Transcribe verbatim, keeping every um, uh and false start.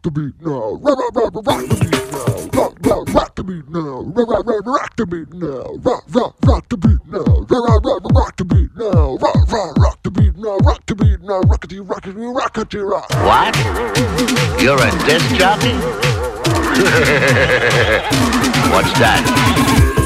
rock the beat now. Rock, rock, rock, rock the beat now. Rock, rock, rock the beat now. Rock, rock, rock, rock the beat now. Rock, rock, rock the beat now. Rock, rock, rock, rock the beat now. Rock, rock, rock the beat now. Rock the beat now. Rockety, rockety, rockety, rock. What? You're a disc jockey? What's that?